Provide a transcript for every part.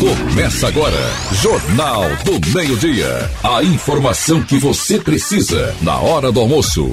Começa agora, Jornal do Meio-Dia. A informação que você precisa na hora do almoço.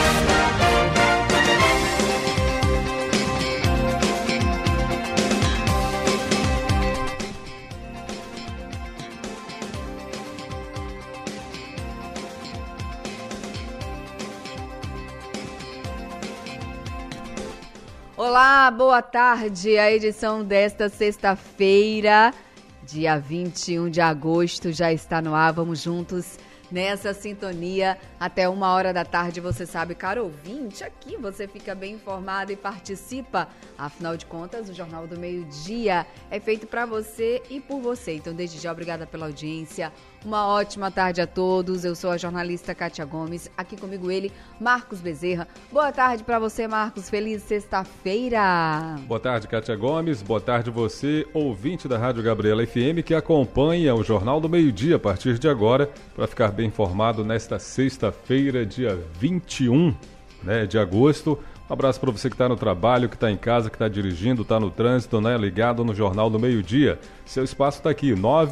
Olá, boa tarde. A edição desta sexta-feira, dia 21 de agosto, já está no ar. Vamos juntos nessa sintonia até 1h da tarde. Você sabe, caro ouvinte, aqui você fica bem informado e participa. Afinal de contas, o Jornal do Meio-Dia é feito para você e por você. Então, desde já, obrigada pela audiência. Uma ótima tarde a todos. Eu sou a jornalista Kátia Gomes. Aqui comigo ele, Marcos Bezerra. Boa tarde para você, Marcos. Feliz sexta-feira. Boa tarde, Kátia Gomes. Boa tarde você, ouvinte da Rádio Gabriela FM, que acompanha o Jornal do Meio-Dia a partir de agora, para ficar bem informado nesta sexta-feira, dia 21, de agosto. Um abraço para você que está no trabalho, que está em casa, que está dirigindo, está no trânsito, ligado no Jornal do Meio-Dia. Seu espaço está aqui,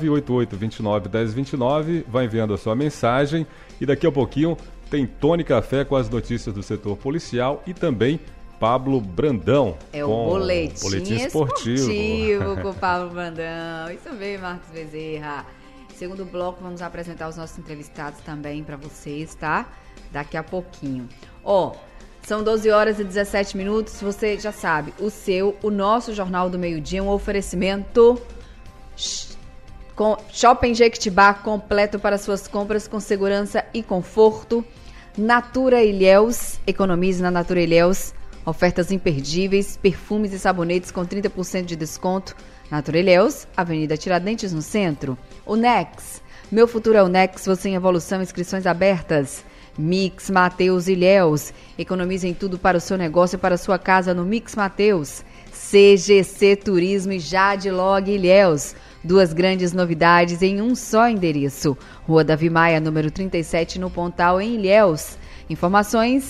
988-29-1029, vai enviando a sua mensagem e daqui a pouquinho tem Tony Café com as notícias do setor policial e também Pablo Brandão. É o boletim esportivo com o Pablo Brandão. Isso mesmo, Marcos Bezerra. Segundo bloco, vamos apresentar os nossos entrevistados também para vocês, tá? Daqui a pouquinho. São 12 horas e 17 minutos, você já sabe, o nosso Jornal do Meio-Dia é um oferecimento com Shopping Jequitibá, completo para suas compras com segurança e conforto. Natura Ilhéus, economize na Natura Ilhéus, ofertas imperdíveis, perfumes e sabonetes com 30% de desconto. Natura Ilhéus, Avenida Tiradentes, no centro. O Nex, meu futuro é o Nex, você em evolução, inscrições abertas. Mix Mateus Ilhéus, economize em tudo para o seu negócio e para a sua casa no Mix Mateus. CGC Turismo e Jadlog Ilhéus, 2 grandes novidades em um só endereço. Rua Davi Maia, número 37, no Pontal, em Ilhéus. Informações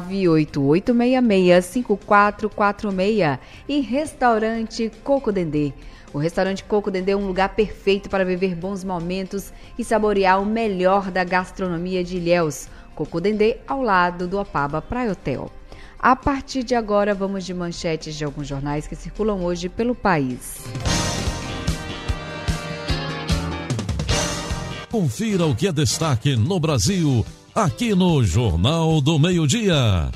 988665446 e Restaurante Coco Dendê. O Restaurante Coco Dendê é um lugar perfeito para viver bons momentos e saborear o melhor da gastronomia de Ilhéus. Coco Dendê, ao lado do Apaba Praia Hotel. A partir de agora, vamos de manchetes de alguns jornais que circulam hoje pelo país. Confira o que é destaque no Brasil, aqui no Jornal do Meio-Dia.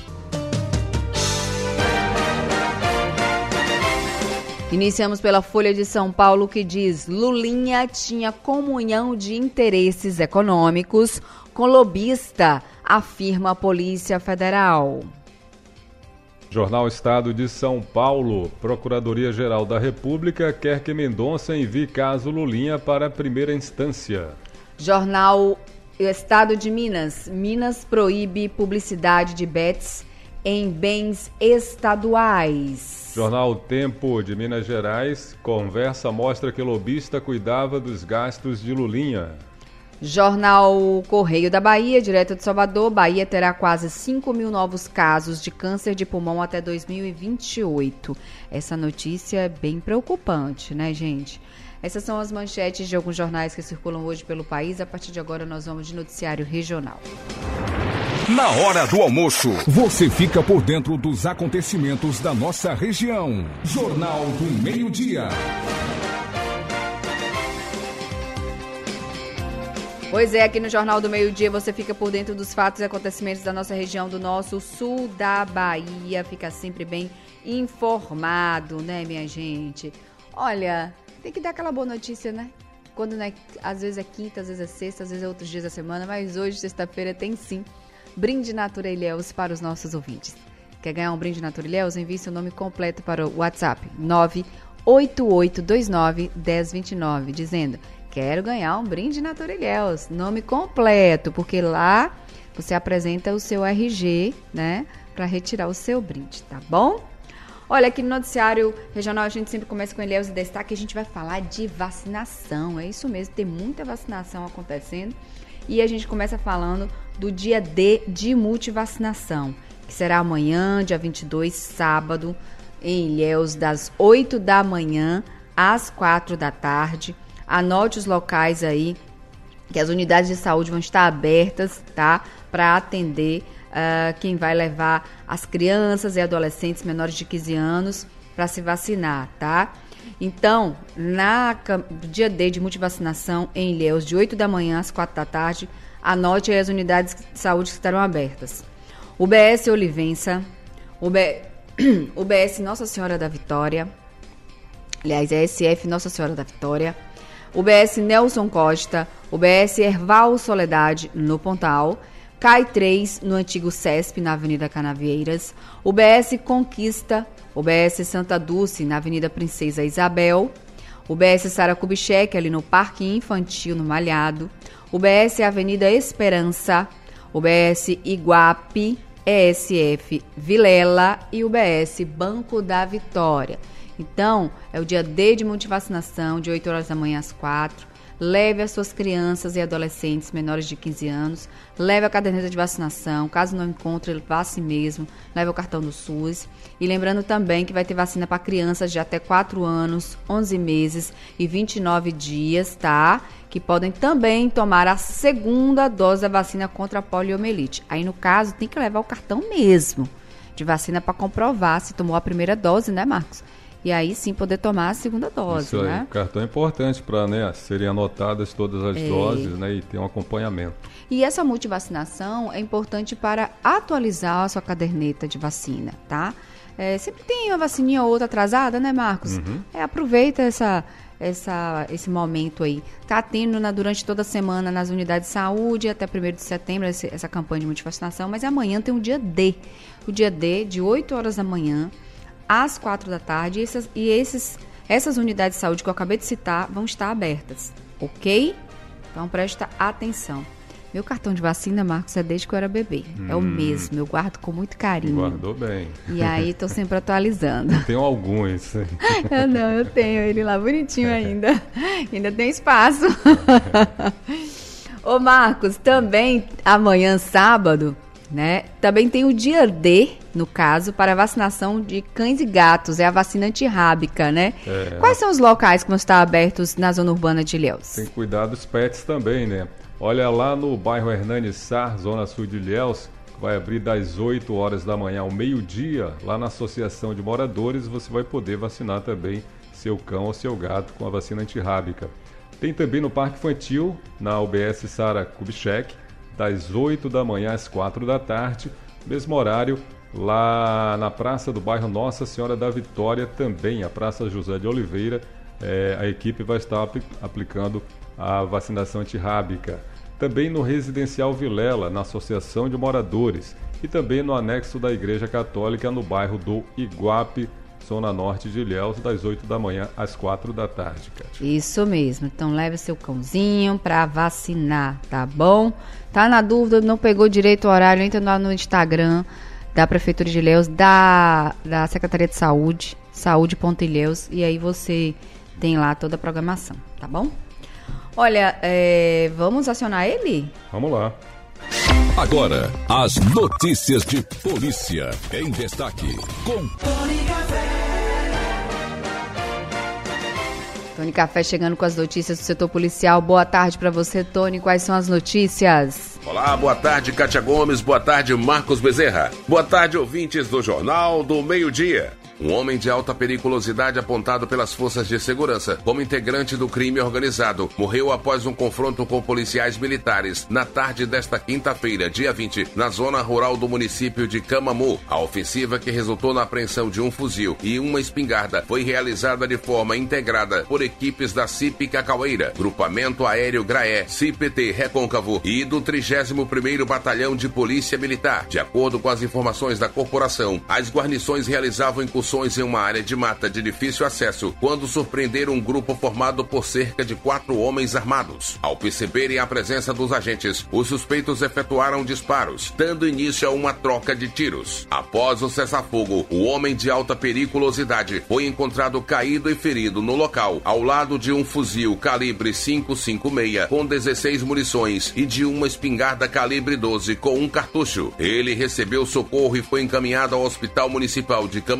Iniciamos pela Folha de São Paulo, que diz: Lulinha tinha comunhão de interesses econômicos com lobista, afirma a Polícia Federal. Jornal Estado de São Paulo, Procuradoria-Geral da República quer que Mendonça envie caso Lulinha para a primeira instância. Jornal Estado de Minas, Minas proíbe publicidade de bets em bens estaduais. Jornal Tempo de Minas Gerais, conversa mostra que lobista cuidava dos gastos de Lulinha. Jornal Correio da Bahia, direto de Salvador, Bahia terá quase 5 mil novos casos de câncer de pulmão até 2028. Essa notícia é bem preocupante, né, gente? Essas são as manchetes de alguns jornais que circulam hoje pelo país. A partir de agora nós vamos de noticiário regional. Na hora do almoço, você fica por dentro dos acontecimentos da nossa região. Jornal do Meio-Dia. Pois é, aqui no Jornal do Meio-Dia você fica por dentro dos fatos e acontecimentos da nossa região, do nosso sul da Bahia. Fica sempre bem informado, né, minha gente? Olha, tem que dar aquela boa notícia, né? Quando, né, às vezes é quinta, às vezes é sexta, às vezes é outros dias da semana, mas hoje, sexta-feira, tem sim brinde Natura Ilhéus para os nossos ouvintes. Quer ganhar um brinde Natura Ilhéus? Envie seu nome completo para o WhatsApp 988291029, dizendo: quero ganhar um brinde Natura Ilhéus, nome completo, porque lá você apresenta o seu RG, né, para retirar o seu brinde, tá bom? Olha, aqui no noticiário regional a gente sempre começa com Ilhéus e destaque, a gente vai falar de vacinação, é isso mesmo, tem muita vacinação acontecendo e a gente começa falando do dia D de multivacinação, que será amanhã, dia 22, sábado, em Ilhéus, das 8 da manhã às 4 da tarde. Anote os locais aí, que as unidades de saúde vão estar abertas, tá? Para atender quem vai levar as crianças e adolescentes menores de 15 anos para se vacinar, tá? Então, no dia D de multivacinação em Ilhéus, de 8 da manhã às 4 da tarde, anote aí as unidades de saúde que estarão abertas. UBS Olivença, UBS Nossa Senhora da Vitória, aliás, é SF Nossa Senhora da Vitória, UBS Nelson Costa, UBS Erval Soledade, no Pontal, CAI 3, no antigo CESP, na Avenida Canavieiras, UBS Conquista, UBS Santa Dulce, na Avenida Princesa Isabel, UBS Sara Kubitschek, ali no Parque Infantil, no Malhado, UBS Avenida Esperança, UBS Iguape, ESF Vilela e UBS Banco da Vitória. Então, é o dia D de multivacinação, de 8 horas da manhã às 4. Leve as suas crianças e adolescentes menores de 15 anos, leve a caderneta de vacinação, caso não encontre, vá assim mesmo, leve o cartão do SUS. E lembrando também que vai ter vacina para crianças de até 4 anos, 11 meses e 29 dias, tá? Que podem também tomar a segunda dose da vacina contra a poliomielite. Aí, no caso, tem que levar o cartão mesmo de vacina para comprovar se tomou a primeira dose, né, Marcos? E aí sim poder tomar a segunda dose, isso aí, né? O cartão é importante para, né, serem anotadas todas as doses, né, e ter um acompanhamento. E essa multivacinação é importante para atualizar a sua caderneta de vacina, tá? Sempre tem uma vacininha ou outra atrasada, né, Marcos? Aproveita esse momento aí. Tá tendo durante toda a semana nas unidades de saúde, até 1º de setembro, essa campanha de multivacinação, mas amanhã tem o dia D. O dia D, de 8 horas da manhã, às 4 da tarde, essas unidades de saúde que eu acabei de citar vão estar abertas, ok? Então presta atenção. Meu cartão de vacina, Marcos, é desde que eu era bebê. É o mesmo, eu guardo com muito carinho. Guardou bem. E aí estou sempre atualizando. Tenho alguns. Eu tenho ele lá bonitinho ainda. Ainda tem espaço. Ô Marcos, também amanhã, sábado, né? Também tem o dia D, no caso, para a vacinação de cães e gatos. É a vacina antirrábica, né? Quais são os locais que vão estar abertos na zona urbana de Ilhéus? Tem que cuidar dos pets também, né? Olha, lá no bairro Hernani Sar, zona sul de Ilhéus, vai abrir das 8 horas da manhã ao meio-dia. Lá na Associação de Moradores, você vai poder vacinar também seu cão ou seu gato com a vacina antirrábica. Tem também no Parque Infantil, na UBS Sara Kubitschek, das 8 da manhã às 4 da tarde, mesmo horário, lá na praça do bairro Nossa Senhora da Vitória, também a Praça José de Oliveira, a equipe vai estar aplicando a vacinação antirrábica. Também no Residencial Vilela, na Associação de Moradores, e também no anexo da Igreja Católica, no bairro do Iguape, zona norte de Ilhéus, das 8 da manhã às 4 da tarde, Cátia. Isso mesmo. Então leve seu cãozinho para vacinar, tá bom? Tá na dúvida, não pegou direito o horário, entra lá no Instagram da Prefeitura de Ilhéus, da Secretaria de Saúde, saúde.ilhéus, e aí você tem lá toda a programação, tá bom? Olha, vamos acionar ele? Vamos lá. Agora, as notícias de polícia em destaque com Tony Café chegando com as notícias do setor policial. Boa tarde para você, Tony. Quais são as notícias? Olá, boa tarde, Cátia Gomes. Boa tarde, Marcos Bezerra. Boa tarde, ouvintes do Jornal do Meio-Dia. Um homem de alta periculosidade apontado pelas forças de segurança como integrante do crime organizado morreu após um confronto com policiais militares na tarde desta quinta-feira, dia 20, na zona rural do município de Camamu. A ofensiva, que resultou na apreensão de um fuzil e uma espingarda, foi realizada de forma integrada por equipes da CIP Cacaueira, Grupamento Aéreo Graé, CIPT Recôncavo e do 31º Batalhão de Polícia Militar. De acordo com as informações da corporação, as guarnições realizavam incursões em uma área de mata de difícil acesso quando surpreenderam um grupo formado por cerca de 4 homens armados. Ao perceberem a presença dos agentes, os suspeitos efetuaram disparos, dando início a uma troca de tiros. Após o cessar-fogo, o homem de alta periculosidade foi encontrado caído e ferido no local, ao lado de um fuzil calibre 5.56 com 16 munições e de uma espingarda calibre 12 com um cartucho. Ele recebeu socorro e foi encaminhado ao Hospital Municipal de Camamu,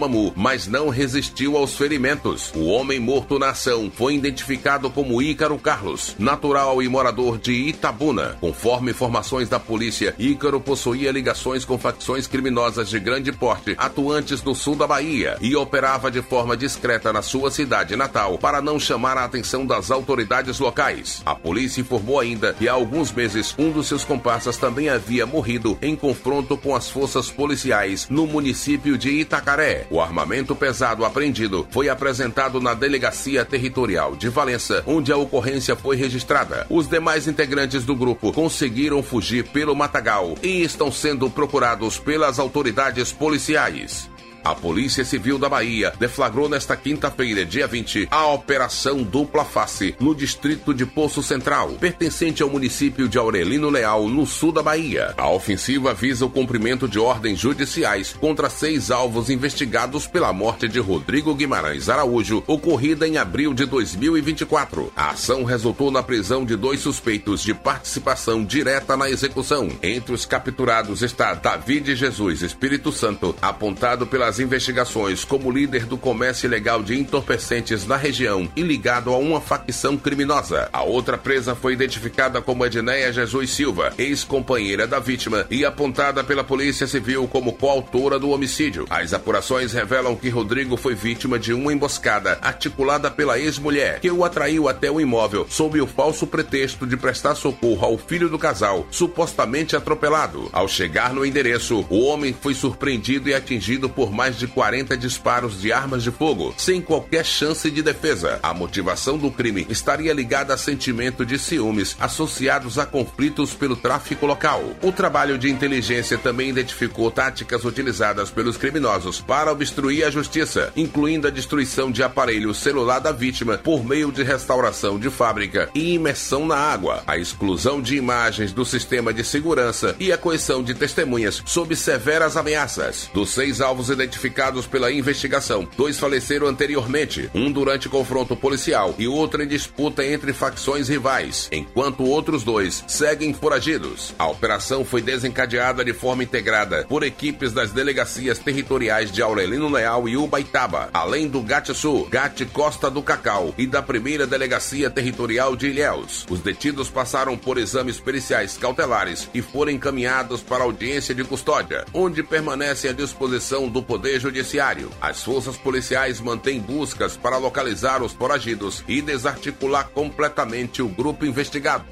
mas não resistiu aos ferimentos. O homem morto na ação foi identificado como Ícaro Carlos, natural e morador de Itabuna. Conforme informações da polícia, Ícaro possuía ligações com facções criminosas de grande porte, atuantes no sul da Bahia, e operava de forma discreta na sua cidade natal para não chamar a atenção das autoridades locais. A polícia informou ainda que há alguns meses um dos seus comparsas também havia morrido em confronto com as forças policiais no município de Itacaré. O armamento pesado apreendido foi apresentado na Delegacia Territorial de Valença, onde a ocorrência foi registrada. Os demais integrantes do grupo conseguiram fugir pelo matagal e estão sendo procurados pelas autoridades policiais. A Polícia Civil da Bahia deflagrou nesta quinta-feira, dia 20, a Operação Dupla Face, no distrito de Poço Central, pertencente ao município de Aurelino Leal, no sul da Bahia. A ofensiva visa o cumprimento de ordens judiciais contra 6 alvos investigados pela morte de Rodrigo Guimarães Araújo, ocorrida em abril de 2024. A ação resultou na prisão de 2 suspeitos de participação direta na execução. Entre os capturados está David Jesus Espírito Santo, apontado pelas investigações como líder do comércio ilegal de entorpecentes na região e ligado a uma facção criminosa. A outra presa foi identificada como Edneia Jesus Silva, ex-companheira da vítima e apontada pela Polícia Civil como coautora do homicídio. As apurações revelam que Rodrigo foi vítima de uma emboscada articulada pela ex-mulher, que o atraiu até o imóvel sob o falso pretexto de prestar socorro ao filho do casal, supostamente atropelado. Ao chegar no endereço, o homem foi surpreendido e atingido por mais de 40 disparos de armas de fogo, sem qualquer chance de defesa. A motivação do crime estaria ligada a sentimento de ciúmes associados a conflitos pelo tráfico local. O trabalho de inteligência também identificou táticas utilizadas pelos criminosos para obstruir a justiça, incluindo a destruição de aparelho celular da vítima por meio de restauração de fábrica e imersão na água, a exclusão de imagens do sistema de segurança e a coerção de testemunhas sob severas ameaças. Dos 6 alvos identificados pela investigação, 2 faleceram anteriormente, um durante confronto policial e outro em disputa entre facções rivais, enquanto outros 2 seguem foragidos. A operação foi desencadeada de forma integrada por equipes das delegacias territoriais de Aurelino Leal e Ubaitaba, além do GAT Sul, GAT Costa do Cacau e da primeira delegacia territorial de Ilhéus. Os detidos passaram por exames periciais cautelares e foram encaminhados para a audiência de custódia, onde permanecem à disposição do Poder Judiciário. As forças policiais mantêm buscas para localizar os foragidos e desarticular completamente o grupo investigado.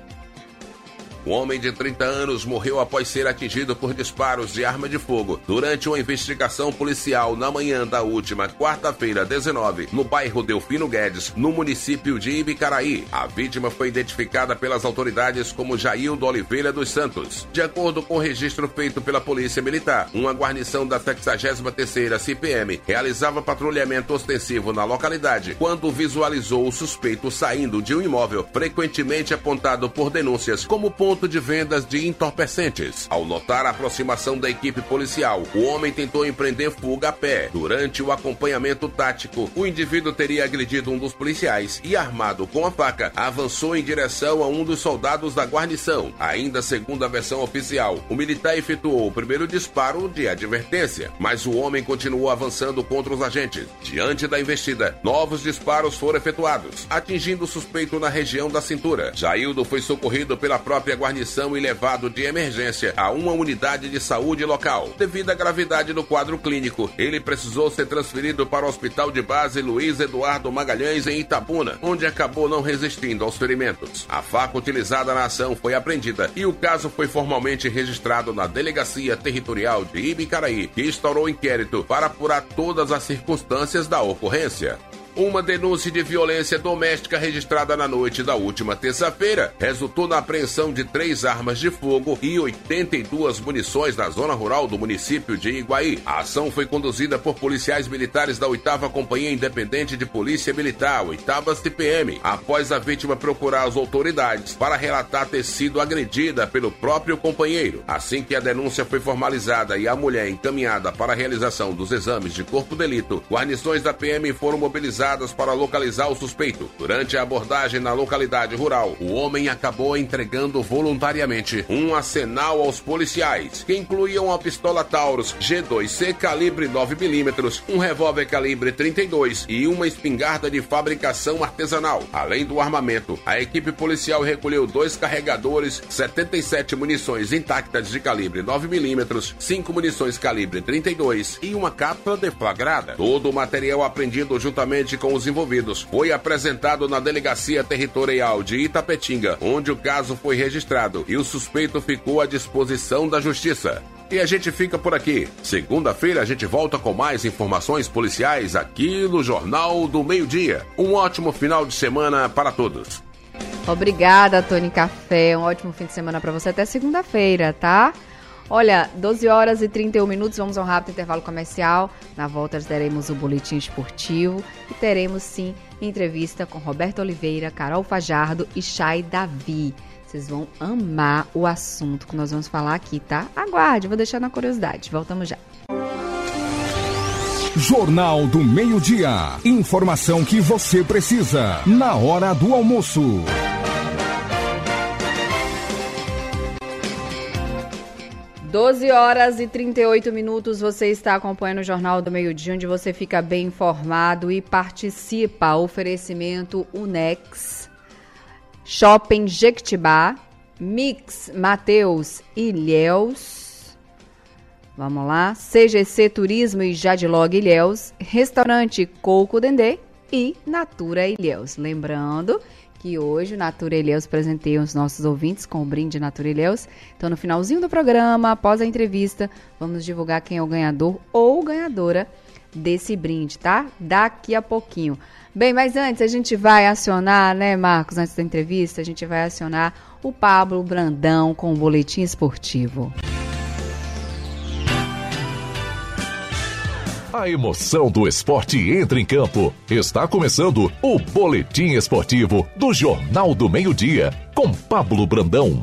Um homem de 30 anos morreu após ser atingido por disparos de arma de fogo durante uma investigação policial na manhã da última quarta-feira, 19, no bairro Delfino Guedes, no município de Ibicaraí. A vítima foi identificada pelas autoridades como Jaildo Oliveira dos Santos. De acordo com o registro feito pela Polícia Militar, uma guarnição da 63ª CPM realizava patrulhamento ostensivo na localidade quando visualizou o suspeito saindo de um imóvel frequentemente apontado por denúncias como ponto de vendas de entorpecentes. Ao notar a aproximação da equipe policial, o homem tentou empreender fuga a pé. Durante o acompanhamento tático, o indivíduo teria agredido um dos policiais e, armado com a faca, avançou em direção a um dos soldados da guarnição. Ainda segundo a versão oficial, o militar efetuou o primeiro disparo de advertência, mas o homem continuou avançando contra os agentes. Diante da investida, novos disparos foram efetuados, atingindo o suspeito na região da cintura. Jaildo foi socorrido pela própria guarnição e levado de emergência a uma unidade de saúde local. Devido à gravidade do quadro clínico, ele precisou ser transferido para o Hospital de Base Luiz Eduardo Magalhães em Itabuna, onde acabou não resistindo aos ferimentos. A faca utilizada na ação foi apreendida e o caso foi formalmente registrado na Delegacia Territorial de Ibicaraí, que instaurou inquérito para apurar todas as circunstâncias da ocorrência. Uma denúncia de violência doméstica registrada na noite da última terça-feira resultou na apreensão de 3 armas de fogo e 82 munições na zona rural do município de Iguaí. A ação foi conduzida por policiais militares da 8ª Companhia Independente de Polícia Militar, 8ª CPM, após a vítima procurar as autoridades para relatar ter sido agredida pelo próprio companheiro. Assim que a denúncia foi formalizada e a mulher encaminhada para a realização dos exames de corpo de delito, guarnições da PM foram mobilizadas realizadas para localizar o suspeito. Durante a abordagem na localidade rural, o homem acabou entregando voluntariamente um arsenal aos policiais, que incluía uma pistola Taurus G2C calibre 9mm, um revólver calibre 32 e uma espingarda de fabricação artesanal. Além do armamento, a equipe policial recolheu 2 carregadores, 77 munições intactas de calibre 9mm, 5 munições calibre 32 e uma cápsula deflagrada. Todo o material apreendido juntamente com os envolvidos foi apresentado na Delegacia Territorial de Itapetinga, onde o caso foi registrado e o suspeito ficou à disposição da Justiça. E a gente fica por aqui. Segunda-feira a gente volta com mais informações policiais aqui no Jornal do Meio-Dia. Um ótimo final de semana para todos. Obrigada, Tony Café. Um ótimo fim de semana para você. Até segunda-feira, tá? Olha, 12 horas e 31 minutos, vamos a um rápido intervalo comercial. Na volta teremos o Boletim Esportivo e teremos, sim, entrevista com Roberto Oliveira, Carol Fajardo e Chay Davi. Vocês vão amar o assunto que nós vamos falar aqui, tá? Aguarde, vou deixar na curiosidade. Voltamos já. Jornal do Meio-Dia. Informação que você precisa na hora do almoço. Doze horas e 38 minutos, você está acompanhando o Jornal do Meio-Dia, onde você fica bem informado e participa. Oferecimento Unex, Shopping Jequitibá, Mix Mateus Ilhéus, vamos lá, CGC Turismo e Jadilog Ilhéus, Restaurante Coco Dendê e Natura Ilhéus. Lembrando que hoje o Natura Ilhéus presenteia os nossos ouvintes com o brinde Natura Ilhéus. Então, no finalzinho do programa, após a entrevista, vamos divulgar quem é o ganhador ou ganhadora desse brinde, tá? Daqui a pouquinho. Bem, mas antes a gente vai acionar, né, Marcos, antes da entrevista, a gente vai acionar o Pablo Brandão com o Boletim Esportivo. A emoção do esporte entra em campo. Está começando o Boletim Esportivo do Jornal do Meio-Dia, com Pablo Brandão.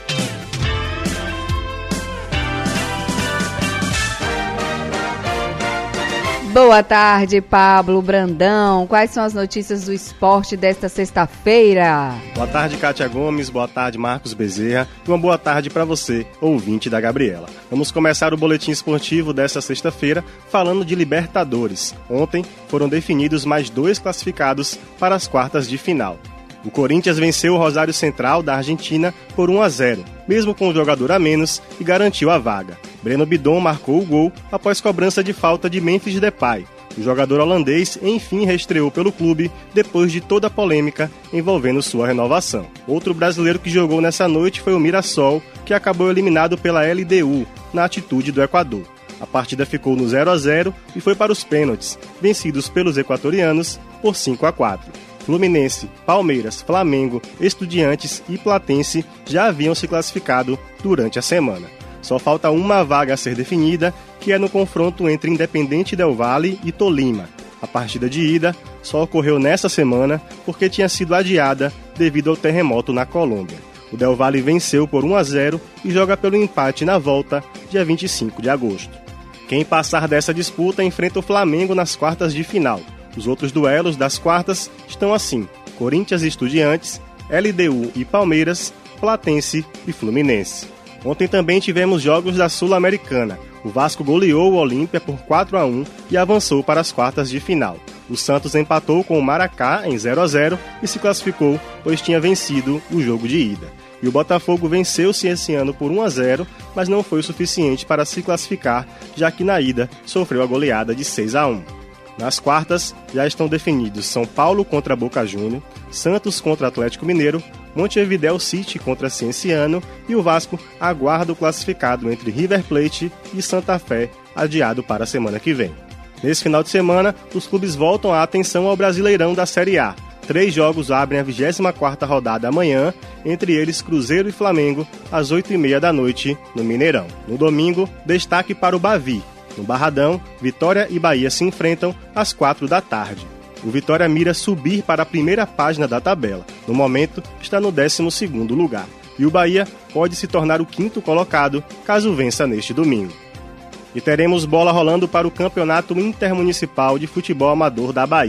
Boa tarde, Pablo Brandão. Quais são as notícias do esporte desta sexta-feira? Boa tarde, Kátia Gomes. Boa tarde, Marcos Bezerra. E uma boa tarde para você, ouvinte da Gabriela. Vamos começar o boletim esportivo desta sexta-feira falando de Libertadores. Ontem foram definidos mais 2 classificados para as quartas de final. O Corinthians venceu o Rosário Central da Argentina por 1-0, mesmo com um jogador a menos, e garantiu a vaga. Breno Bidon marcou o gol após cobrança de falta de Memphis Depay. O jogador holandês, enfim, reestreou pelo clube depois de toda a polêmica envolvendo sua renovação. Outro brasileiro que jogou nessa noite foi o Mirassol, que acabou eliminado pela LDU, na Atitude do Equador. A partida ficou no 0-0 e foi para os pênaltis, vencidos pelos equatorianos por 5-4. Fluminense, Palmeiras, Flamengo, Estudiantes e Platense já haviam se classificado durante a semana. Só falta uma vaga a ser definida, que é no confronto entre Independente Del Valle e Tolima. A partida de ida só ocorreu nessa semana porque tinha sido adiada devido ao terremoto na Colômbia. O Del Valle venceu por 1-0 e joga pelo empate na volta, dia 25 de agosto. Quem passar dessa disputa enfrenta o Flamengo nas quartas de final. Os outros duelos das quartas estão assim: Corinthians e Estudiantes, LDU e Palmeiras, Platense e Fluminense. Ontem também tivemos jogos da Sul-Americana. O Vasco goleou o Olímpia por 4-1 e avançou para as quartas de final. O Santos empatou com o Maracá em 0-0 e se classificou, pois tinha vencido o jogo de ida. E o Botafogo venceu-se esse ano por 1-0, mas não foi o suficiente para se classificar, já que na ida sofreu a goleada de 6-1. Nas quartas, já estão definidos São Paulo contra Boca Juniors, Santos contra Atlético Mineiro, Montevideo City contra Cienciano e o Vasco aguarda o classificado entre River Plate e Santa Fé, adiado para a semana que vem. Nesse final de semana, os clubes voltam a atenção ao Brasileirão da Série A. 3 jogos abrem a 24ª rodada amanhã, entre eles Cruzeiro e Flamengo, às 8h30 da noite, no Mineirão. No domingo, destaque para o Bavi. No Barradão, Vitória e Bahia se enfrentam às 4 da tarde. O Vitória mira subir para a primeira página da tabela. No momento, está no 12º lugar. E o Bahia pode se tornar o 5º colocado, caso vença neste domingo. E teremos bola rolando para o Campeonato Intermunicipal de Futebol Amador da Bahia.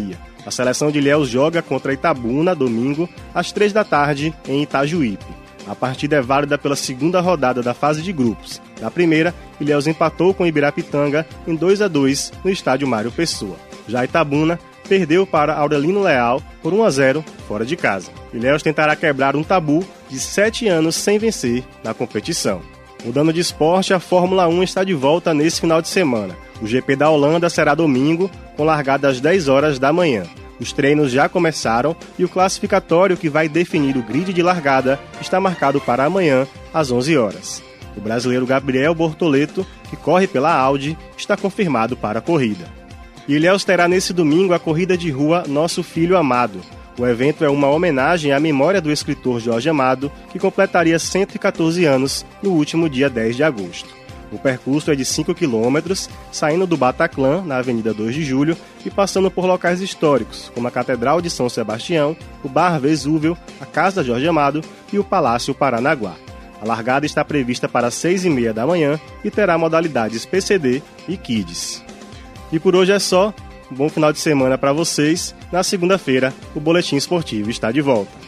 A seleção de Ilhéus joga contra Itabuna, domingo, às 3 da tarde, em Itajuípe. A partida é válida pela segunda rodada da fase de grupos. Na primeira, Ilhéus empatou com Ibirapitanga em 2-2 no estádio Mário Pessoa. Já Itabuna perdeu para Aurelino Leal por 1-0 fora de casa. Ilhéus tentará quebrar um tabu de 7 anos sem vencer na competição. Mudando de esporte, a Fórmula 1 está de volta nesse final de semana. O GP da Holanda será domingo, com largada às 10 horas da manhã. Os treinos já começaram e o classificatório que vai definir o grid de largada está marcado para amanhã, às 11 horas. O brasileiro Gabriel Bortoleto, que corre pela Audi, está confirmado para a corrida. E Ilhéus terá nesse domingo a corrida de rua Nosso Filho Amado. O evento é uma homenagem à memória do escritor Jorge Amado, que completaria 114 anos no último dia 10 de agosto. O percurso é de 5 quilômetros, saindo do Bataclan, na Avenida 2 de Julho, e passando por locais históricos, como a Catedral de São Sebastião, o Bar Vesúvio, a Casa Jorge Amado e o Palácio Paranaguá. A largada está prevista para 6h30 da manhã e terá modalidades PCD e Kids. E por hoje é só. Um bom final de semana para vocês. Na segunda-feira, o Boletim Esportivo está de volta.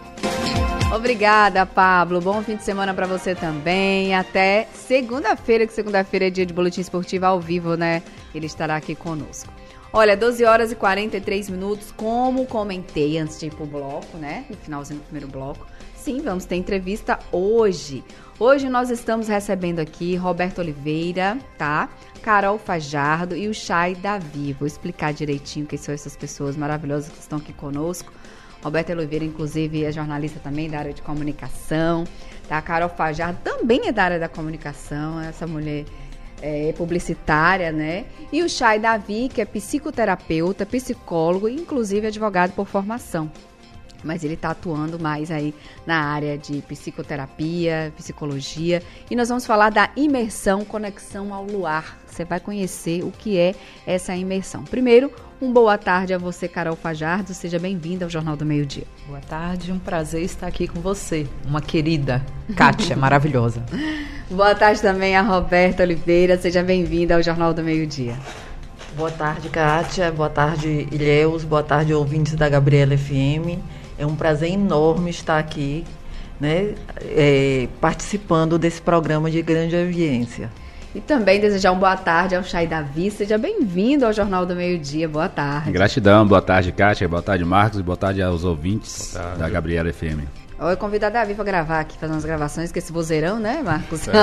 Obrigada, Pablo. Bom fim de semana para você também. Até segunda-feira, que segunda-feira é dia de Boletim Esportivo ao vivo, né? Ele estará aqui conosco. Olha, 12 horas e 43 minutos, como comentei antes de ir pro bloco, né? No finalzinho do primeiro bloco. Sim, vamos ter entrevista hoje. Hoje nós estamos recebendo aqui Roberto Oliveira, tá? Carol Fajardo e o Chay Davi. Vou explicar direitinho quem são essas pessoas maravilhosas que estão aqui conosco. Roberto Oliveira, inclusive, é jornalista também da área de comunicação. Tá? A Carol Fajardo também é da área da comunicação. Essa mulher é publicitária, né? E o Chay Davi, que é psicoterapeuta, psicólogo e, inclusive, advogado por formação. Mas ele está atuando mais aí na área de psicoterapia, psicologia. E nós vamos falar da imersão Conexão ao Luar. Você vai conhecer o que é essa imersão. Primeiro, boa tarde a você, Carol Fajardo. Seja bem-vinda ao Jornal do Meio Dia. Boa tarde, um prazer estar aqui com você. Uma querida Kátia, maravilhosa. Boa tarde também a Roberta Oliveira. Seja bem-vinda ao Jornal do Meio Dia. Boa tarde, Kátia. Boa tarde, Ilhéus. Boa tarde, ouvintes da Gabriela FM. É um prazer enorme estar aqui, né, participando desse programa de grande audiência. E também desejar uma boa tarde ao Chay Davi. Seja bem-vindo ao Jornal do Meio Dia. Boa tarde. Gratidão. Boa tarde, Kátia. Boa tarde, Marcos. Boa tarde aos ouvintes da Gabriela FM. Eu convido a Davi para gravar aqui, fazer umas gravações com esse vozeirão, né, Marcos? Tem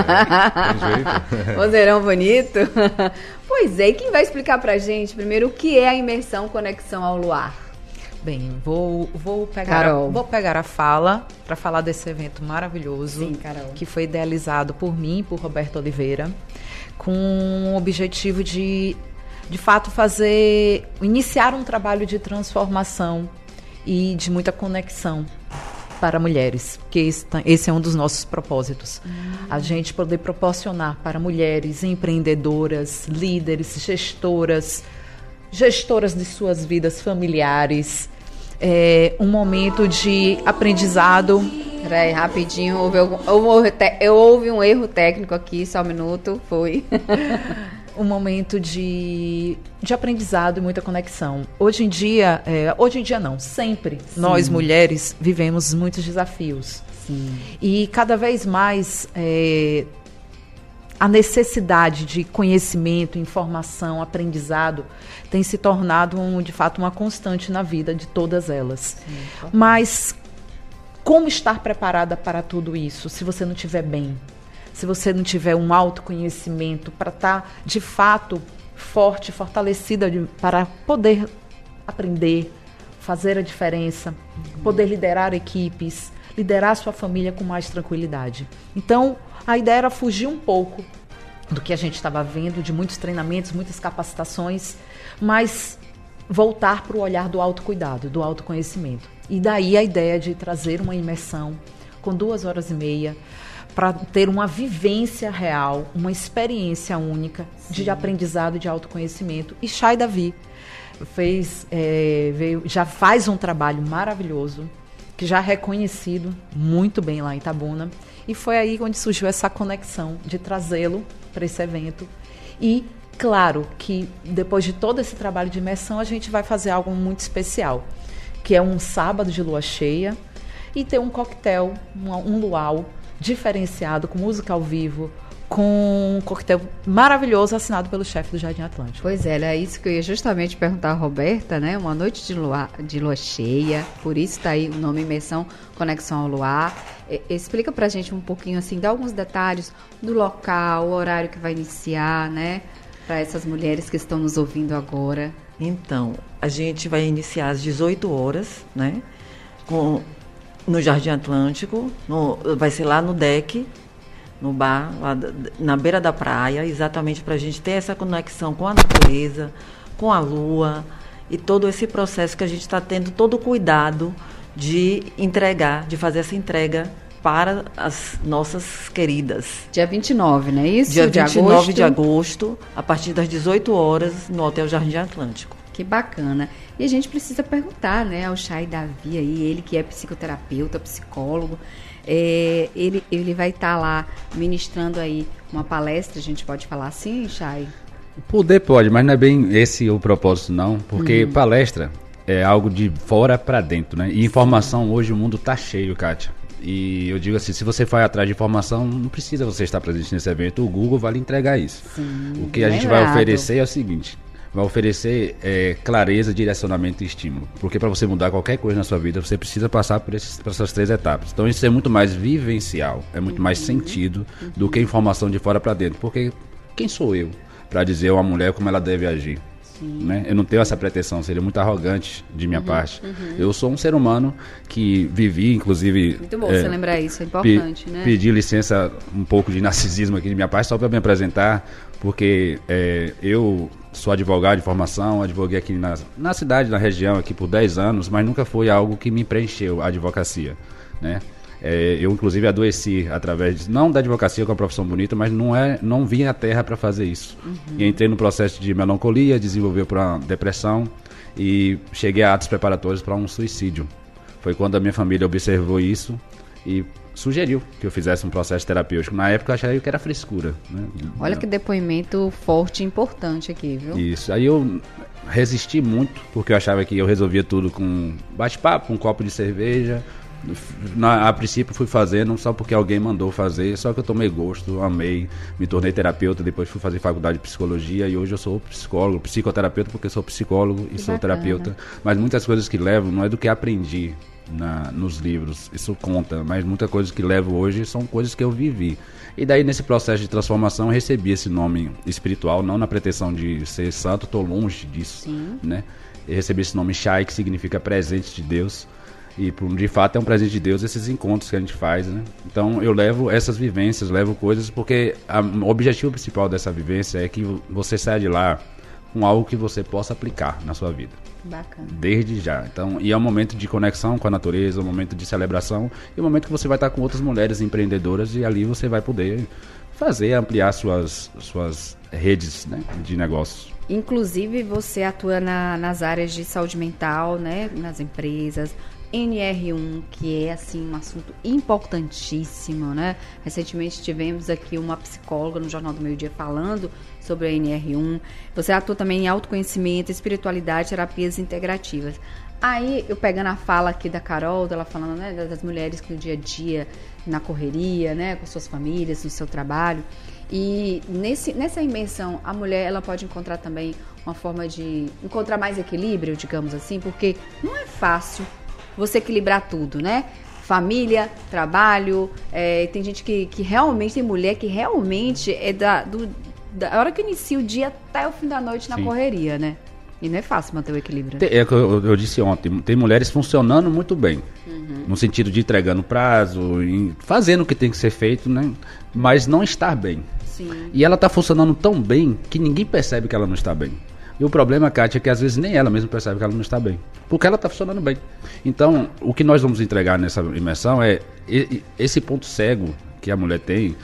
jeito. Vozeirão bonito. Pois é, e quem vai explicar pra gente primeiro o que é a imersão Conexão ao Luar? Bem, vou pegar a fala para falar desse evento maravilhoso. Sim, Carol. Que foi idealizado por mim e por Roberto Oliveira, com o objetivo de fato, iniciar um trabalho de transformação e de muita conexão para mulheres, porque esse é um dos nossos propósitos. A gente poder proporcionar para mulheres empreendedoras, líderes, gestoras de suas vidas familiares, um momento de aprendizado. Peraí, rapidinho, houve um erro técnico aqui, só um minuto, foi. Um momento de aprendizado e muita conexão. Hoje em dia não, sempre. Sim. Nós, mulheres, vivemos muitos desafios. Sim. E cada vez mais a necessidade de conhecimento, informação, aprendizado tem se tornado, de fato, uma constante na vida de todas elas. Sim. Mas como estar preparada para tudo isso se você não estiver bem? Se você não tiver um autoconhecimento para estar, de fato, forte, fortalecida para poder aprender, fazer a diferença, poder liderar equipes, liderar sua família com mais tranquilidade. Então, a ideia era fugir um pouco do que a gente estava vendo, de muitos treinamentos, muitas capacitações, mas voltar para o olhar do autocuidado, do autoconhecimento. E daí a ideia de trazer uma imersão com 2h30, para ter uma vivência real, uma experiência única. Sim. De aprendizado e de autoconhecimento. E Chay Davi já faz um trabalho maravilhoso, que já é reconhecido muito bem lá em Itabuna. E foi aí onde surgiu essa conexão de trazê-lo para esse evento e claro que depois de todo esse trabalho de imersão, a gente vai fazer algo muito especial, que é um sábado de lua cheia e ter um coquetel, um luau diferenciado, com música ao vivo, com um coquetel maravilhoso assinado pelo chefe do Jardim Atlântico. Pois é, era isso que eu ia justamente perguntar a Roberta, né? Uma noite de lua cheia, por isso está aí o nome Imersão Conexão ao Luar. Explica pra gente um pouquinho, assim, dá alguns detalhes do local, o horário que vai iniciar, né? Para essas mulheres que estão nos ouvindo agora. Então, a gente vai iniciar às 18 horas, né? No Jardim Atlântico, vai ser lá no deck, no bar, lá na beira da praia, exatamente para a gente ter essa conexão com a natureza, com a lua e todo esse processo que a gente está tendo todo o cuidado de entregar, de fazer essa entrega para as nossas queridas. Dia 29, não é isso? Dia 29 de agosto, a partir das 18 horas, no Hotel Jardim Atlântico. Que bacana. E a gente precisa perguntar, né, ao Chay Davi aí, ele que é psicoterapeuta, psicólogo, ele vai estar lá ministrando aí uma palestra, a gente pode falar assim, Chay? Pode, mas não é bem esse o propósito não, porque palestra é algo de fora para dentro, né? E informação, hoje o mundo tá cheio, Kátia. E eu digo assim, se você vai atrás de informação, não precisa você estar presente nesse evento, o Google vai lhe entregar isso. Sim, o que a gente vai oferecer é o seguinte: vai oferecer clareza, direcionamento e estímulo. Porque para você mudar qualquer coisa na sua vida, você precisa passar por essas 3 etapas. Então isso é muito mais vivencial, é muito mais sentido do que informação de fora para dentro. Porque quem sou eu para dizer a uma mulher como ela deve agir? Né? Eu não tenho essa pretensão, seria muito arrogante de minha parte. Eu sou um ser humano que vivi, inclusive... Muito bom você lembrar isso, é importante, né? Pedi licença, um pouco de narcisismo aqui de minha parte, só para me apresentar, porque eu sou advogado de formação, advoguei aqui na cidade, na região, aqui por 10 anos, mas nunca foi algo que me preencheu, a advocacia, né? Eu, inclusive, adoeci através, não da advocacia, que é uma profissão bonita, mas não vim à terra para fazer isso. E entrei no processo de melancolia, desenvolveu para uma depressão e cheguei a atos preparatórios para um suicídio. Foi quando a minha família observou isso e sugeriu que eu fizesse um processo terapêutico. Na época eu achei que era frescura, né? Olha que depoimento forte e importante aqui, viu? Isso, aí eu resisti muito, porque eu achava que eu resolvia tudo com bate-papo, com um copo de cerveja. A princípio fui fazendo só porque alguém mandou fazer, só que eu tomei gosto, amei, me tornei terapeuta, depois fui fazer faculdade de psicologia e hoje eu sou psicólogo, psicoterapeuta, porque sou psicólogo e sou terapeuta, mas muitas coisas que levo não é do que aprendi nos livros, isso conta, mas muitas coisas que levo hoje são coisas que eu vivi. E daí nesse processo de transformação eu recebi esse nome espiritual, não na pretensão de ser santo, estou longe disso, né? Eu recebi esse nome Chay, que significa presente de Deus. E de fato é um presente de Deus esses encontros que a gente faz, né? Então eu levo essas vivências, levo coisas, porque o objetivo principal dessa vivência é que você saia de lá com algo que você possa aplicar na sua vida. Bacana. Desde já. Então, e é um momento de conexão com a natureza, um momento de celebração e um momento que você vai estar com outras mulheres empreendedoras e ali você vai poder ampliar suas redes, né, de negócios. Inclusive você atua nas áreas de saúde mental, né, nas empresas, NR1, que é assim um assunto importantíssimo, né? Recentemente tivemos aqui uma psicóloga no Jornal do Meio Dia falando sobre a NR1. Você atua também em autoconhecimento, espiritualidade, terapias integrativas. Aí, eu pegando a fala aqui da Carol, dela falando, né, das mulheres que no dia a dia, na correria, né, com suas famílias, no seu trabalho. E nessa imersão, a mulher ela pode encontrar também uma forma de encontrar mais equilíbrio, digamos assim, porque não é fácil você equilibrar tudo, né? Família, trabalho, tem gente que realmente, tem mulher que realmente é da hora que inicia o dia até o fim da noite na correria, né? E não é fácil manter o equilíbrio. É que eu disse ontem, tem mulheres funcionando muito bem, no sentido de entregando prazo, fazendo o que tem que ser feito, né? Mas não estar bem. Sim. E ela está funcionando tão bem que ninguém percebe que ela não está bem. E o problema, Kátia, é que às vezes nem ela mesma percebe que ela não está bem, porque ela está funcionando bem. Então, o que nós vamos entregar nessa imersão é esse ponto cego que a mulher tem,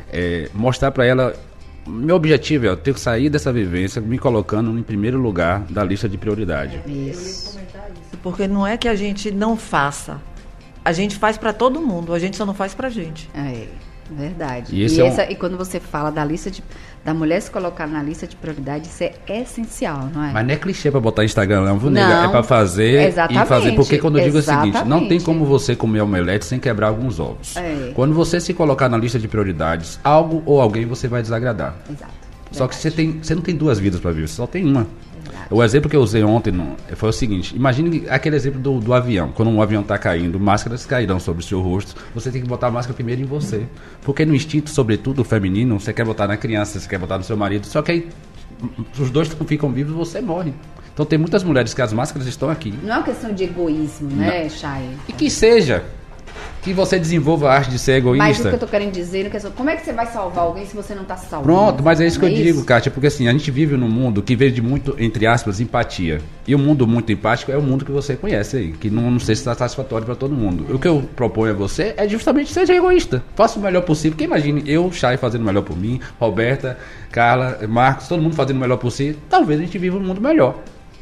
mostrar para ela, meu objetivo é eu ter que sair dessa vivência me colocando em primeiro lugar da lista de prioridade. Isso. Porque não é que a gente não faça, a gente faz para todo mundo, a gente só não faz pra gente. Verdade. E E quando você fala da mulher se colocar na lista de prioridade, isso é essencial, não é? Mas não é clichê pra botar Instagram, não, Não, nega. É pra fazer exatamente, e fazer. Porque quando eu digo o seguinte, não tem exatamente. como você comer omelete sem quebrar alguns ovos. É. Quando você se colocar na lista de prioridades, algo ou alguém você vai desagradar. Exato. Só que você não tem duas vidas pra viver, você só tem uma. O exemplo que eu usei ontem foi o seguinte: imagine aquele exemplo do avião. Quando um avião está caindo, máscaras cairão sobre o seu rosto. Você tem que botar a máscara primeiro em você. Porque no instinto, sobretudo feminino, você quer botar na criança, você quer botar no seu marido. Só que aí os dois ficam vivos e você morre. Então tem muitas mulheres que as máscaras estão aqui. Não é uma questão de egoísmo, né, Chay? E que seja. Que você desenvolva a arte de ser egoísta. Mas o que eu tô querendo dizer, como é que você vai salvar alguém se você não tá salvando? Pronto, mas é isso que Não eu digo, Kátia, porque assim, a gente vive num mundo que veio de muito, entre aspas, empatia. E o mundo muito empático é o mundo que você conhece aí, que não sei se está satisfatório para todo mundo. O que eu proponho a você é justamente seja egoísta. Faça o melhor possível, porque imagine eu, Chay, fazendo o melhor por mim, Roberta, Carla, Marcos, todo mundo fazendo o melhor por si. Talvez a gente viva um mundo melhor.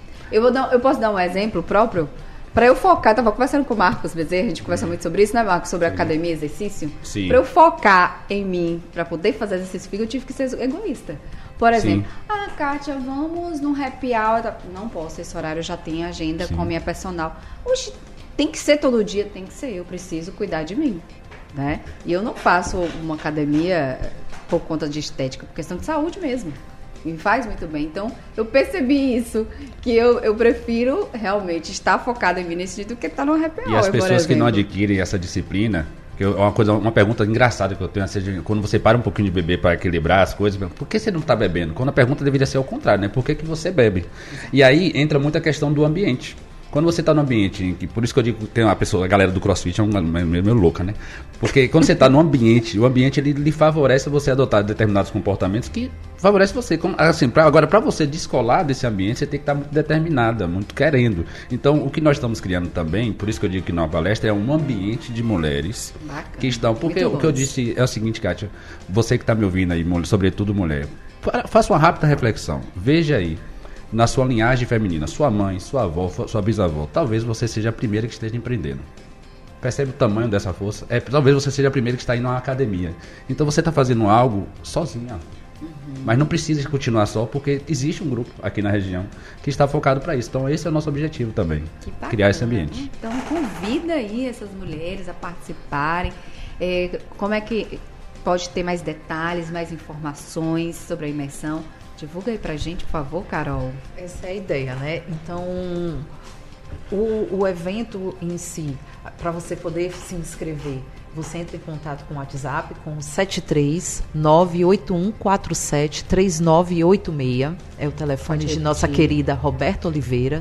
Eu posso dar um exemplo próprio? Para eu focar, estava conversando com o Marcos Bezerra, a gente conversa muito sobre isso, né, Marcos? Sobre academia, exercício. Sim. Para eu focar em mim, para poder fazer exercício físico, eu tive que ser egoísta. Por exemplo, Kátia, vamos num happy hour. Não posso, esse horário eu já tenho agenda com a minha personal. Oxe, tem que ser todo dia, tem que ser, eu preciso cuidar de mim, né? E eu não faço uma academia por conta de estética, por questão de saúde mesmo. Me faz muito bem. Então, eu percebi isso, que eu prefiro realmente estar focada em mim nesse sentido do que estar no happy hour, E as pessoas que não exemplo. adquirem essa disciplina, uma pergunta engraçada que eu tenho, quando você para um pouquinho de beber para equilibrar as coisas, por que você não está bebendo? Quando a pergunta deveria ser ao contrário, né? Por que você bebe? E aí entra muita questão do ambiente. Quando você está no ambiente, por isso que eu digo que tem a galera do CrossFit é meio louca, né? Porque quando você está no ambiente, o ambiente ele lhe favorece você adotar determinados comportamentos que favorece você. Assim, agora, para você descolar desse ambiente, você tem que estar muito determinada, muito querendo. Então, o que nós estamos criando também, por isso que eu digo que na palestra, é um ambiente de mulheres que estão... Porque o que eu disse é o seguinte, Kátia, você que está me ouvindo aí, sobretudo mulher, faça uma rápida reflexão. Veja aí, na sua linhagem feminina, sua mãe, sua avó, sua bisavó, talvez você seja a primeira que esteja empreendendo. Percebe o tamanho dessa força? Talvez você seja a primeira que está indo a uma academia. Então você está fazendo algo sozinha. Mas não precisa continuar só, porque existe um grupo aqui na região que está focado para isso. Então esse é o nosso objetivo também, criar esse ambiente. Então convida aí essas mulheres a participarem. Como é que pode ter mais detalhes, mais informações sobre a imersão? Divulga aí pra gente, por favor, Carol. Essa é a ideia, né? Então, o evento em si, para você poder se inscrever, você entra em contato com o WhatsApp com 73981473986. É o telefone de nossa querida Roberta Oliveira,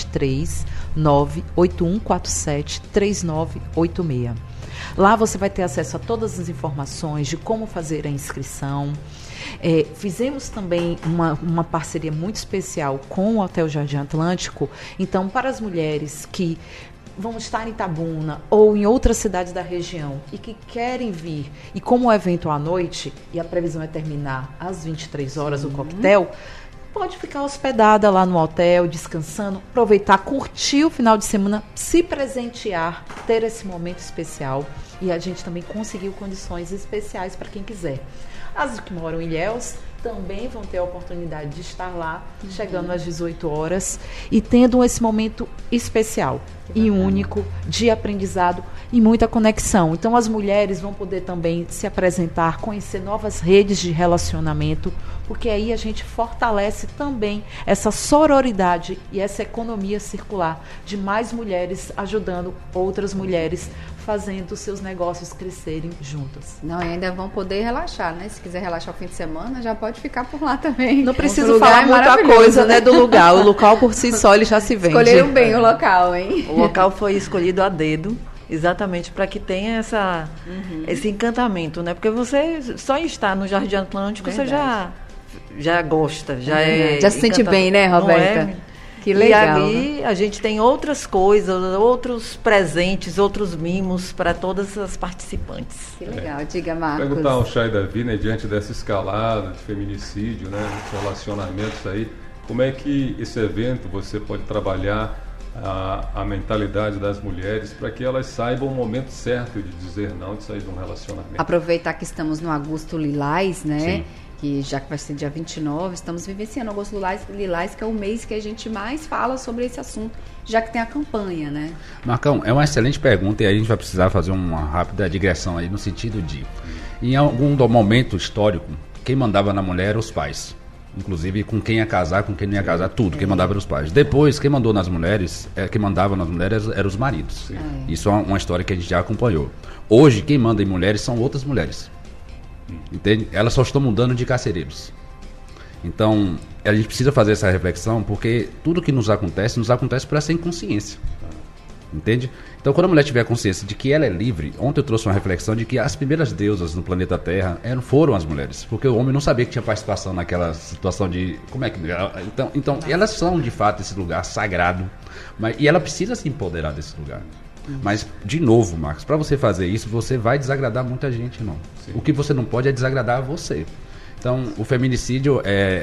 73981473986. Lá você vai ter acesso a todas as informações de como fazer a inscrição. Fizemos também uma parceria muito especial com o Hotel Jardim Atlântico. Então, para as mulheres que vão estar em Itabuna ou em outras cidades da região e que querem vir, e como o evento é à noite, e a previsão é terminar às 23 horas o coquetel, pode ficar hospedada lá no hotel, descansando, aproveitar, curtir o final de semana, se presentear, ter esse momento especial. E a gente também conseguiu condições especiais para quem quiser. As que moram em Ilhéus também vão ter a oportunidade de estar lá, chegando às 18 horas e tendo esse momento especial e único de aprendizado e muita conexão. Então as mulheres vão poder também se apresentar, conhecer novas redes de relacionamento, porque aí a gente fortalece também essa sororidade e essa economia circular de mais mulheres ajudando outras mulheres, fazendo seus negócios crescerem juntas. Não, e ainda vão poder relaxar, né? Se quiser relaxar o fim de semana, já pode ficar por lá também. Não preciso falar muita coisa, né, do lugar. O local por si só ele já se vende. Escolheram bem o local, hein? O local foi escolhido a dedo, exatamente para que tenha esse encantamento, né? Porque você só estar no Jardim Atlântico, você já gosta, já se sente bem, né, Roberta? Que legal. E ali a gente tem outras coisas, outros presentes, outros mimos para todas as participantes. Que legal, diga, Marcos. Perguntar ao Chay Davi, né, diante dessa escalada de feminicídio, né, dos relacionamentos aí, como é que esse evento você pode trabalhar a mentalidade das mulheres para que elas saibam o momento certo de dizer não, de sair de um relacionamento. Aproveitar que estamos no Agosto Lilás, né? Sim. Que já que vai ser dia 29, estamos vivenciando o Agosto Lilás, que é o mês que a gente mais fala sobre esse assunto, já que tem a campanha, né? Marcão, é uma excelente pergunta e aí a gente vai precisar fazer uma rápida digressão aí no sentido de, em algum momento histórico, quem mandava na mulher eram os pais. Inclusive com quem ia casar, com quem não ia casar, tudo, quem mandava eram os pais. Depois, quem mandou nas mulheres, quem mandava nas mulheres eram os maridos. Isso é uma história que a gente já acompanhou. Hoje, quem manda em mulheres são outras mulheres. Entende? Elas só estão mudando de carcereiros. Então, a gente precisa fazer essa reflexão, porque tudo que nos acontece por essa inconsciência. Entende? Então, quando a mulher tiver consciência de que ela é livre, ontem eu trouxe uma reflexão de que as primeiras deusas no planeta Terra foram as mulheres, porque o homem não sabia que tinha participação naquela situação de... Como é que... Então elas são, de fato, esse lugar sagrado, e ela precisa se empoderar desse lugar. Mas, de novo, Marcos, para você fazer isso, você vai desagradar muita gente, não. Sim. O que você não pode é desagradar você. Então, o feminicídio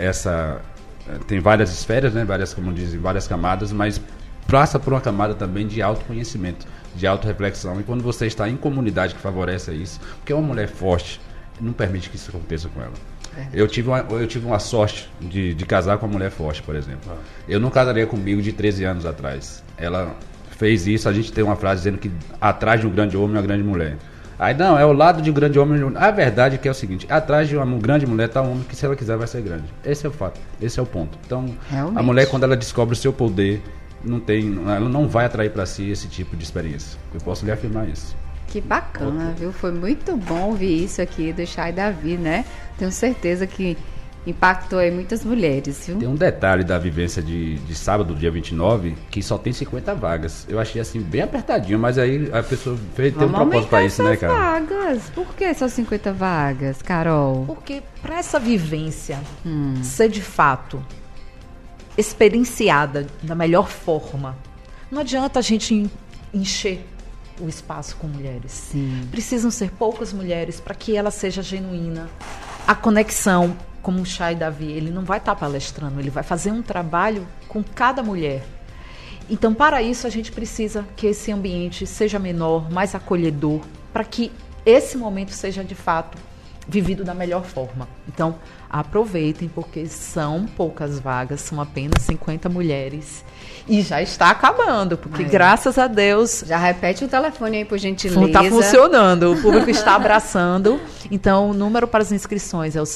tem várias esferas, né? Como dizem, várias camadas, mas passa por uma camada também de autoconhecimento, de autorreflexão. E quando você está em comunidade que favorece isso, porque uma mulher forte não permite que isso aconteça com ela. Eu tive uma sorte de casar com uma mulher forte, por exemplo. Eu não casaria comigo de 13 anos atrás. Ela fez isso, a gente tem uma frase dizendo que atrás de um grande homem é uma grande mulher. Aí não, é o lado de um grande homem. A verdade é que é o seguinte: atrás de uma grande mulher está um homem que, se ela quiser, vai ser grande. Esse é o fato, esse é o ponto. Então, realmente, a mulher, quando ela descobre o seu poder, ela não vai atrair para si esse tipo de experiência. Eu posso lhe afirmar isso. Que bacana, viu? Foi muito bom ouvir isso aqui do Chay Davi, né? Tenho certeza que impactou aí muitas mulheres, viu? Tem um detalhe da vivência de sábado, dia 29, que só tem 50 vagas. Eu achei assim, bem apertadinho, mas aí a pessoa tem um propósito para isso, né, cara? Vagas. Por que só 50 vagas, Carol? Porque para essa vivência ser de fato experienciada da melhor forma, não adianta a gente encher o espaço com mulheres. Sim. Precisam ser poucas mulheres para que ela seja genuína. A conexão, como o Chay Davi, ele não vai estar palestrando, ele vai fazer um trabalho com cada mulher. Então, para isso, a gente precisa que esse ambiente seja menor, mais acolhedor, para que esse momento seja, de fato, vivido da melhor forma. Então, aproveitem, porque são poucas vagas, são apenas 50 mulheres. E já está acabando, porque graças a Deus... Já repete o telefone aí, por gentileza. Está funcionando, o público está abraçando. Então, o número para as inscrições é o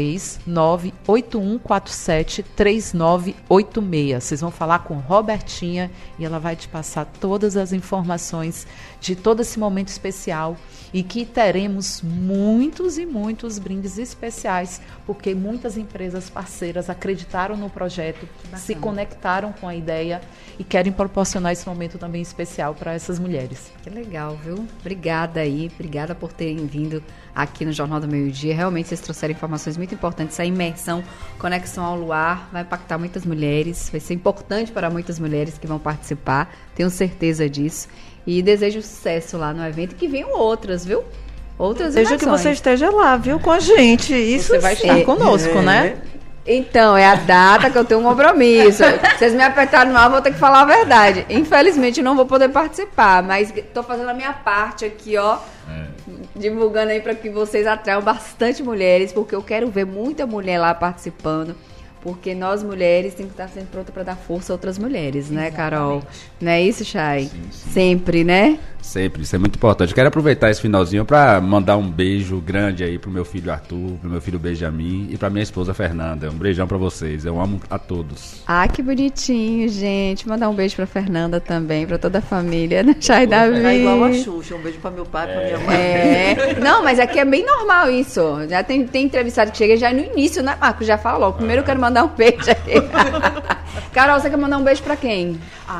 73981473986. Vocês vão falar com Robertinha e ela vai te passar todas as informações de todo esse momento especial, e que teremos muitos e muitos brindes especiais, porque muitas empresas parceiras acreditaram no projeto, se conectaram com a ideia e querem proporcionar esse momento também especial para essas mulheres. Que legal, viu? Obrigada aí, obrigada por terem vindo aqui no Jornal do Meio-Dia. Realmente vocês trouxeram informações muito importantes. Essa imersão, Conexão ao Luar, vai impactar muitas mulheres, vai ser importante para muitas mulheres que vão participar, tenho certeza disso. E desejo sucesso lá no evento, que venham outras, viu? Outras Desejo que você esteja lá, viu, com a gente. Isso você vai estar conosco, né? Então, é a data que eu tenho um compromisso. Vocês me apertaram mal, vou ter que falar a verdade. Infelizmente, não vou poder participar, mas estou fazendo a minha parte aqui, ó. Divulgando aí para que vocês atraiam bastante mulheres, porque eu quero ver muita mulher lá participando. Porque nós mulheres temos que estar sempre prontas para dar força a outras mulheres, né, Carol? Não é isso, Chay? Sim. Sempre, né? Sempre, isso é muito importante. Quero aproveitar esse finalzinho para mandar um beijo grande aí pro meu filho Arthur, pro meu filho Benjamin e pra minha esposa Fernanda. Um beijão para vocês, eu amo a todos. Ah, que bonitinho, gente. Mandar um beijo pra Fernanda também, pra toda a família, né, Chay Davi? É igual a Xuxa, um beijo pra meu pai, pra minha mãe. Não, mas aqui é bem normal isso. Já tem entrevistado que chega já no início, né, Marcos? Já fala logo. Primeiro eu quero mandar um beijo aqui. Carol, você quer mandar um beijo pra quem?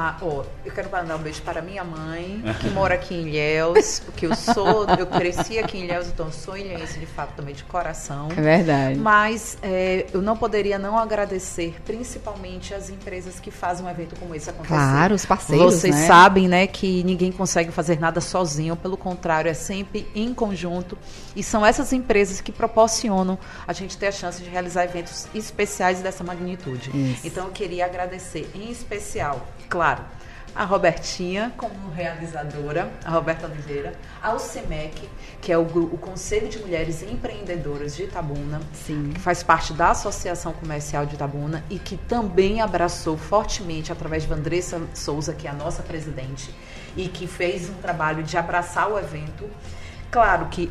Eu quero mandar um beijo para minha mãe, que mora aqui em Ilhéus, porque eu cresci aqui em Ilhéus, então eu sou ilhéense de fato também de coração. É verdade. Mas eu não poderia não agradecer, principalmente as empresas que fazem um evento como esse acontecer. Claro, os parceiros, Vocês sabem, né, que ninguém consegue fazer nada sozinho, pelo contrário, é sempre em conjunto. E são essas empresas que proporcionam a gente ter a chance de realizar eventos especiais dessa magnitude. Isso. Então eu queria agradecer em especial, claro, a Robertinha como realizadora, a Roberta Oliveira, ao CEMEC, que é o Conselho de Mulheres Empreendedoras de Itabuna, Sim. que faz parte da Associação Comercial de Itabuna e que também abraçou fortemente, através de Vandressa Souza, que é a nossa presidente, e que fez um trabalho de abraçar o evento. Claro que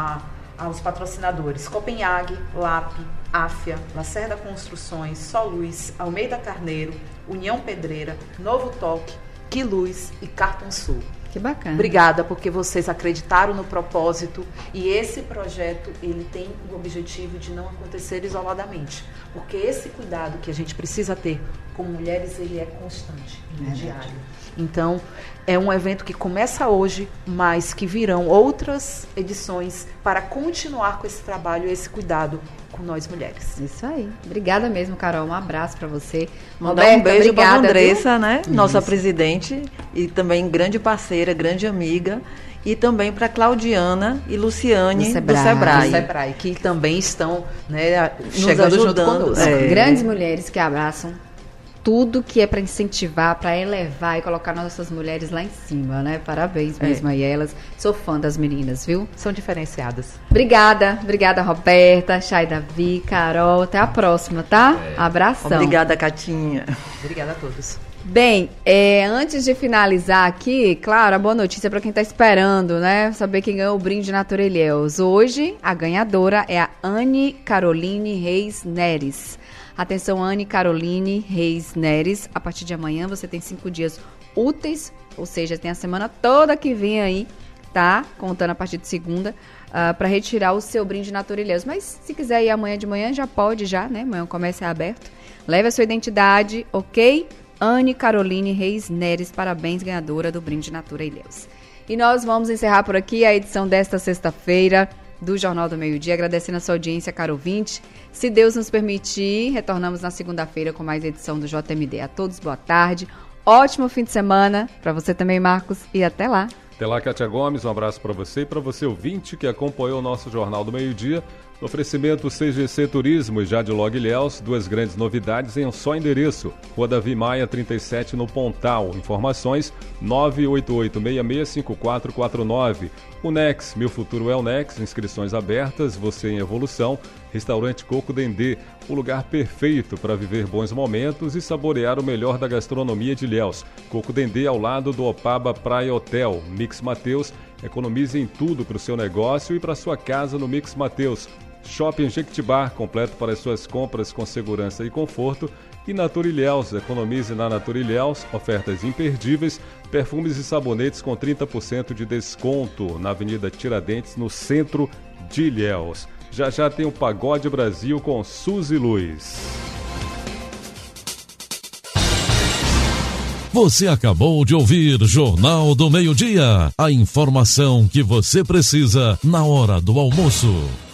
aos patrocinadores Copenhague, LAP, AFIA, Lacerda Construções, Soluz, Almeida Carneiro, União Pedreira, Novo Toque, Quiluz e Carton Sul. Que bacana. Obrigada, porque vocês acreditaram no propósito e esse projeto, ele tem o objetivo de não acontecer isoladamente, porque esse cuidado que a gente precisa ter com mulheres, ele é constante, diário. Então, é um evento que começa hoje, mas que virão outras edições para continuar com esse trabalho e esse cuidado com nós mulheres. Isso aí. Obrigada mesmo, Carol. Um abraço para você. Mandar um beijo para a Andressa, né? Nossa presidente e também grande parceira, grande amiga. E também para Claudiana e Luciane do Sebrae. Que também estão, né, nos chegando ajudando, junto conosco. Grandes mulheres que abraçam tudo que é para incentivar, para elevar e colocar nossas mulheres lá em cima, né? Parabéns mesmo a elas. Sou fã das meninas, viu? São diferenciadas. Obrigada, Roberta, Chay, Davi, Carol. Até a próxima, tá? Abração. Obrigada, Catinha. Obrigada a todos. Bem, antes de finalizar aqui, claro, a boa notícia para quem está esperando, né? Saber quem ganhou o brinde Natura Ilhéus. Hoje, a ganhadora é a Anne Caroline Reis Neres. Atenção, Anne Caroline Reis Neres. A partir de amanhã você tem 5 dias úteis, ou seja, tem a semana toda que vem aí, tá? Contando a partir de segunda, para retirar o seu brinde Natura Ilhéus. Mas se quiser ir amanhã de manhã, já pode, né? Amanhã o comércio é aberto. Leve a sua identidade, ok? Anne Caroline Reis Neres, parabéns, ganhadora do brinde Natura Ilhéus. E nós vamos encerrar por aqui a edição desta sexta-feira do Jornal do Meio-Dia, agradecendo a sua audiência, caro ouvinte. Se Deus nos permitir, retornamos na segunda-feira com mais edição do JMD. A todos, boa tarde, ótimo fim de semana, para você também, Marcos, e até lá. Até lá, Kátia Gomes, um abraço para você e para você, ouvinte, que acompanhou o nosso Jornal do Meio-Dia. No oferecimento CGC Turismo e Jadlog Ilhéus, 2 grandes novidades em um só endereço. Rua Davi Maia, 37, no Pontal. Informações 988665449. Unex, Meu Futuro é Unex, inscrições abertas, você em evolução. Restaurante Coco Dendê, o lugar perfeito para viver bons momentos e saborear o melhor da gastronomia de Ilhéus. Coco Dendê ao lado do Opaba Praia Hotel. Mix Mateus, economize em tudo para o seu negócio e para sua casa no Mix Mateus. Shopping Jequitibá, completo para as suas compras com segurança e conforto. E Natura Ilhéus, economize na Natura Ilhéus, ofertas imperdíveis, perfumes e sabonetes com 30% de desconto na Avenida Tiradentes, no centro de Ilhéus. Já tem o Pagode Brasil com Suzy Luiz. Você acabou de ouvir Jornal do Meio-Dia, a informação que você precisa na hora do almoço.